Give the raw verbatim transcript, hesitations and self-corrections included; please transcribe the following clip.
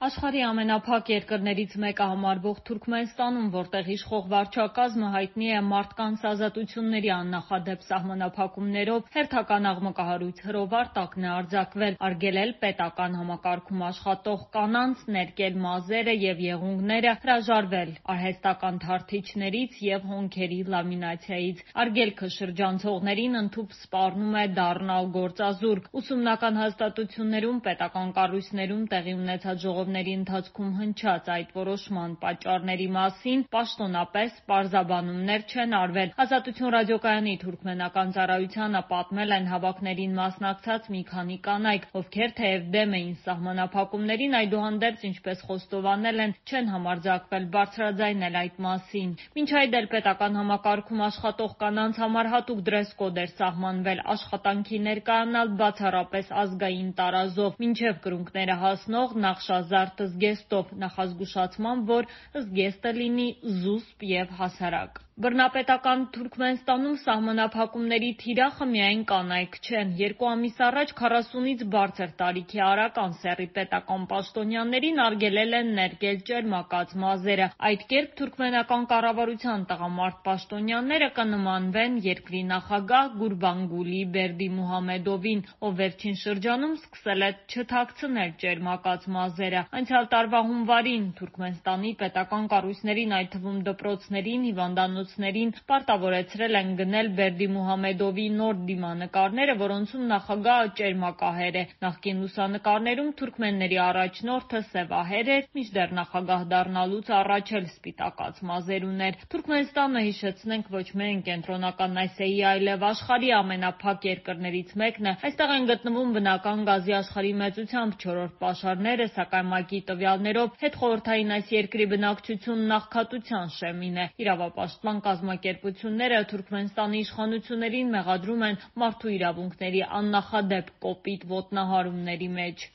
Աշխարհի ամենափակ երկրներից մեկը համարվող Թուրքմենստանում, որտեղ իշխող վարչակազմը հայտնի է մարդկանց ազատությունների աննախադեպ սահմանափակումներով, հերթական աղմկահարույց հրովար տակն է արձակվել, արգելել պետական համակարգում աշխատող կանանց, ներկել մազերը և եղունգները, հրաժարվել արհեստական թարթիչներից և հոնքերի լամինացիայից։ Արգելքը շրջանցողներին ընդհուպ սպառնում է դառնալ գործազուրկ։ Ուսումնական հաստատություններում, պետական կառույցներում տեղի ունեցած ժողովների ընթացքում հնչած այդ որոշման պատճառների մասին պաշտոնապես պարզաբանումներ չեն արվել։ Ազատություն ռադիոկայանի թուրքմենական ծառայությանը պատմել են հավաքներին մասնակցած մի քանի կանայք, ովքեր թեև դեմ էին սահմանափակումներին, այդուհանդերձ, ինչպես խոստովանել են, չեն համարձակվել բարձրաձայնել այդ մասին։ Մինչ այդ էլ պետական համակարգում աշխատող կանանց համար հատուկ դրեսկոդ էր սահմանվել, աշխատանքի ներկայանալ բացառապես ազգային տարազով, մինչև կրունկները հասնող նախշազարդ զգեստով, նախազգուշացմամբ, որ զգեստը լինի զուսպ և հասարակ։ Բռնապետական Թուրքմենստանում սահմանափակումների թիրախը միայն կանայք չեն։ Երկու ամիս առաջ քառասունից բարձր տարիքի արական սեռի պետական պաշտոնյաներին արգելել են ներկել ճերմակած մազերը։ Այդ կերպ թուրքմենական կառավարության տղամարդ պաշտոնյաները կնմանվեն երկրի նախագահ Գուրբանգուլի Բերդիմուհամեդովին, ով վերջին շրջանում սկսել է չթաքցնել ճերմակած մազերը։ Անցյալ տարվա հունվարին Թուրքմենստանի պետական կառույցներին, այդ թվում դպրոցներին, հիվանդանոցներին պարտավորեցրել են գնել Բերդիմուհամեդովի նոր դիմանկարները, որոնցում նախագահը ճերմակահեր է։ Նախկին լուսանկարներում թուրքմենների առաջնորդը սևահեր էր, մինչդեռ նախագահ դառնալուց առաջ էլ սպիտակած մազեր ուներ։ Թուրքմենստանը, հիշեցնենք, ոչ միայն Կենտրոնական Ասիայի, այլև աշխարհի ամենափակ երկրներից մեկն է։ Այստեղ են գտնվում բնական գազի աշխարհի մեծությամբ չորրորդ պաշարները, սակայն ՄԱԿ-ի տվյալներով հետխորհրդային այս երկրի բնակչությունն աղքատության շեմին է։ Իրավապաշտպան կազմակերպությունները Թուրքմենստանի իշխանություններին մեղադրում են մարդու իրավունքների աննախադեպ կոպիտ ոտնահարումների մեջ։